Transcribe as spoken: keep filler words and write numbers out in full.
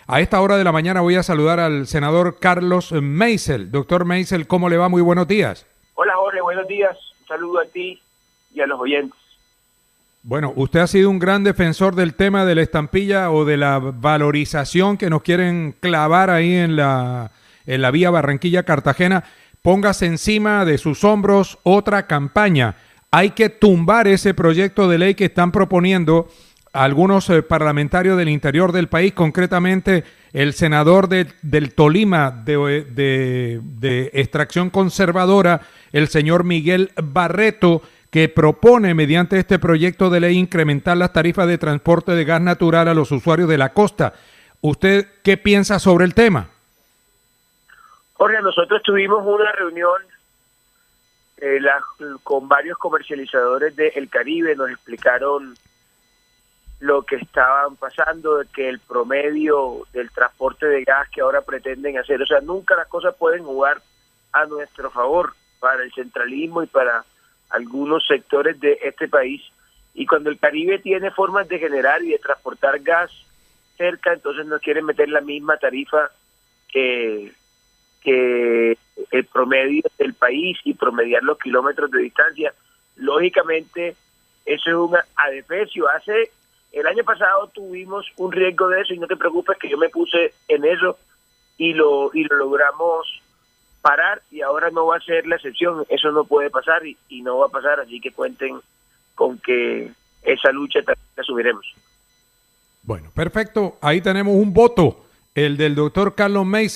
A esta hora de la mañana voy a saludar al senador Carlos Meisel. Doctor Meisel, ¿cómo le va? Muy buenos días. Hola Jorge, buenos días. Un saludo a ti y a los oyentes. Bueno, usted ha sido un gran defensor del tema de la estampilla o de la valorización que nos quieren clavar ahí en la, en la vía Barranquilla-Cartagena. Póngase encima de sus hombros otra campaña. Hay que tumbar ese proyecto de ley que están proponiendo algunos eh, parlamentarios del interior del país, concretamente el senador de, del Tolima de, de, de extracción conservadora, el señor Miguel Barreto, que propone mediante este proyecto de ley incrementar las tarifas de transporte de gas natural a los usuarios de la costa. ¿Usted qué piensa sobre el tema? Jorge, nosotros tuvimos una reunión eh, la, con varios comercializadores del Caribe, nos explicaron lo que estaban pasando, de que el promedio del transporte de gas que ahora pretenden hacer, o sea, nunca las cosas pueden jugar a nuestro favor para el centralismo y para algunos sectores de este país, y cuando el Caribe tiene formas de generar y de transportar gas cerca, entonces no quieren meter la misma tarifa que, que el promedio del país y promediar los kilómetros de distancia. Lógicamente, eso es un adefesio. Hace el año pasado tuvimos un riesgo de eso, y no te preocupes que yo me puse en eso y lo y lo logramos parar, y ahora no va a ser la excepción. Eso no puede pasar y, y no va a pasar, así que cuenten con que esa lucha también la subiremos. Bueno, perfecto. Ahí tenemos un voto, el del doctor Carlos Meisel.